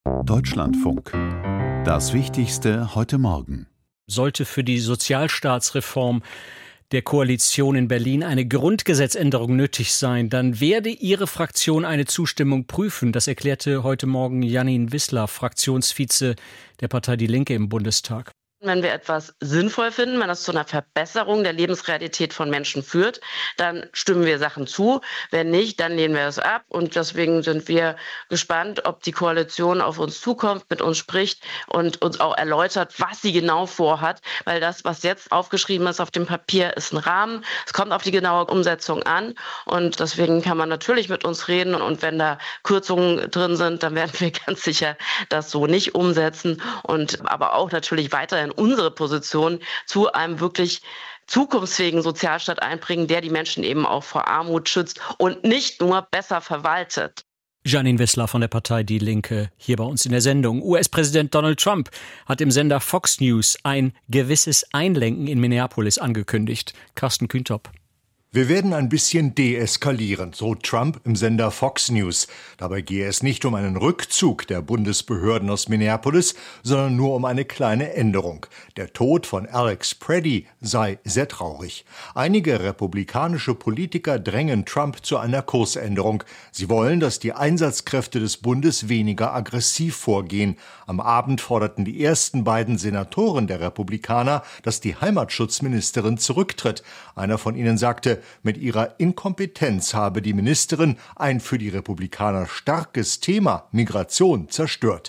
Deutschlandfunk. Das Wichtigste heute Morgen. Sollte für die Sozialstaatsreform der Koalition in Berlin eine Grundgesetzänderung nötig sein, dann werde ihre Fraktion eine Zustimmung prüfen. Das erklärte heute Morgen Janine Wissler, Fraktionsvize der Partei Die Linke im Bundestag. Wenn wir etwas sinnvoll finden, wenn das zu einer Verbesserung der Lebensrealität von Menschen führt, dann stimmen wir Sachen zu. Wenn nicht, dann lehnen wir es ab. Und deswegen sind wir gespannt, ob die Koalition auf uns zukommt, mit uns spricht und uns auch erläutert, was sie genau vorhat. Weil das, was jetzt aufgeschrieben ist auf dem Papier, ist ein Rahmen. Es kommt auf die genaue Umsetzung an. Und deswegen kann man natürlich mit uns reden. Und wenn da Kürzungen drin sind, dann werden wir ganz sicher das so nicht umsetzen. Und aber auch natürlich weiterhin unsere Position zu einem wirklich zukunftsfähigen Sozialstaat einbringen, der die Menschen eben auch vor Armut schützt und nicht nur besser verwaltet. Janine Wissler von der Partei Die Linke hier bei uns in der Sendung. US-Präsident Donald Trump hat im Sender Fox News ein gewisses Einlenken in Minneapolis angekündigt. Carsten Kühntop. Wir werden ein bisschen deeskalieren, so Trump im Sender Fox News. Dabei gehe es nicht um einen Rückzug der Bundesbehörden aus Minneapolis, sondern nur um eine kleine Änderung. Der Tod von Alex Preddy sei sehr traurig. Einige republikanische Politiker drängen Trump zu einer Kursänderung. Sie wollen, dass die Einsatzkräfte des Bundes weniger aggressiv vorgehen. Am Abend forderten die ersten beiden Senatoren der Republikaner, dass die Heimatschutzministerin zurücktritt. Einer von ihnen sagte, mit ihrer Inkompetenz habe die Ministerin ein für die Republikaner starkes Thema Migration zerstört.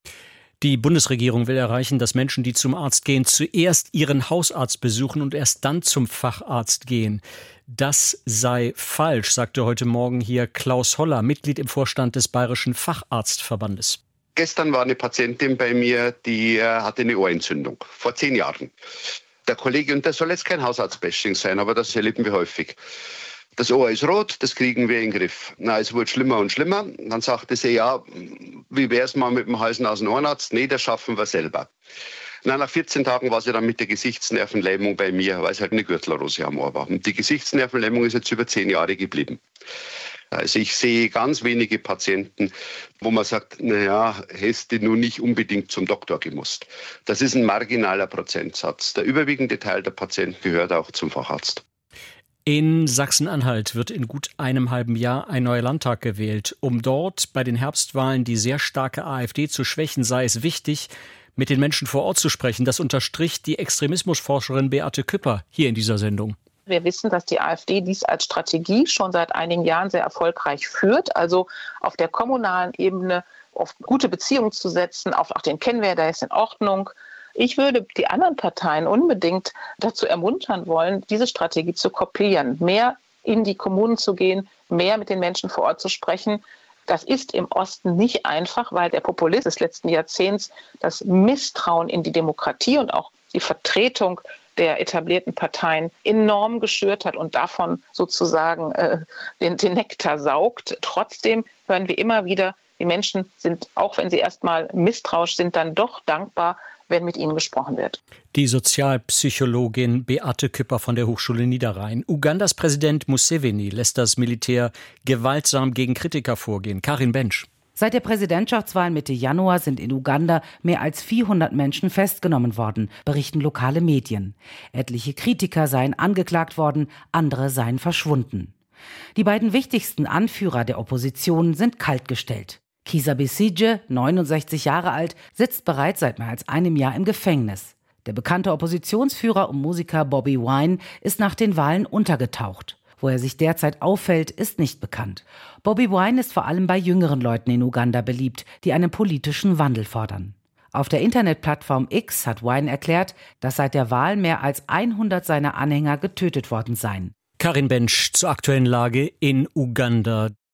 Die Bundesregierung will erreichen, dass Menschen, die zum Arzt gehen, zuerst ihren Hausarzt besuchen und erst dann zum Facharzt gehen. Das sei falsch, sagte heute Morgen hier Klaus Holler, Mitglied im Vorstand des Bayerischen Facharztverbandes. Gestern war eine Patientin bei mir, die hatte eine Ohrentzündung, vor 10 Jahren. Der Kollege, und das soll jetzt kein Hausarzt-Bashing sein, aber das erleben wir häufig. Das Ohr ist rot, das kriegen wir in den Griff. Na, es wurde schlimmer und schlimmer. Dann sagte sie, ja, wie wäre es mal mit dem Hals-Nasen-Ohrenarzt? Nee, das schaffen wir selber. Na, nach 14 Tagen war sie dann mit der Gesichtsnervenlähmung bei mir, weil es halt eine Gürtelrose am Ohr war. Und die Gesichtsnervenlähmung ist jetzt über 10 Jahre geblieben. Also ich sehe ganz wenige Patienten, wo man sagt, naja, hättest du nun nicht unbedingt zum Doktor gemusst. Das ist ein marginaler Prozentsatz. Der überwiegende Teil der Patienten gehört auch zum Facharzt. In Sachsen-Anhalt wird in gut einem halben Jahr ein neuer Landtag gewählt. Um dort bei den Herbstwahlen die sehr starke AfD zu schwächen, sei es wichtig, mit den Menschen vor Ort zu sprechen. Das unterstrich die Extremismusforscherin Beate Küpper hier in dieser Sendung. Wir wissen, dass die AfD dies als Strategie schon seit einigen Jahren sehr erfolgreich führt. Also auf der kommunalen Ebene auf gute Beziehungen zu setzen, auf den kennen wir, der ist in Ordnung. Ich würde die anderen Parteien unbedingt dazu ermuntern wollen, diese Strategie zu kopieren, mehr in die Kommunen zu gehen, mehr mit den Menschen vor Ort zu sprechen. Das ist im Osten nicht einfach, weil der Populist des letzten Jahrzehnts das Misstrauen in die Demokratie und auch die Vertretung der etablierten Parteien enorm geschürt hat und davon sozusagen den Nektar saugt. Trotzdem hören wir immer wieder, die Menschen sind, auch wenn sie erstmal misstrauisch sind, dann doch dankbar, wenn mit ihnen gesprochen wird. Die Sozialpsychologin Beate Küpper von der Hochschule Niederrhein. Ugandas Präsident Museveni lässt das Militär gewaltsam gegen Kritiker vorgehen. Karin Bensch. Seit der Präsidentschaftswahl Mitte Januar sind in Uganda mehr als 400 Menschen festgenommen worden, berichten lokale Medien. Etliche Kritiker seien angeklagt worden, andere seien verschwunden. Die beiden wichtigsten Anführer der Opposition sind kaltgestellt. Kizza Besigye, 69 Jahre alt, sitzt bereits seit mehr als einem Jahr im Gefängnis. Der bekannte Oppositionsführer und Musiker Bobi Wine ist nach den Wahlen untergetaucht. Wo er sich derzeit auffällt, ist nicht bekannt. Bobi Wine ist vor allem bei jüngeren Leuten in Uganda beliebt, die einen politischen Wandel fordern. Auf der Internetplattform X hat Wine erklärt, dass seit der Wahl mehr als 100 seiner Anhänger getötet worden seien. Karin Bensch zur aktuellen Lage in Uganda.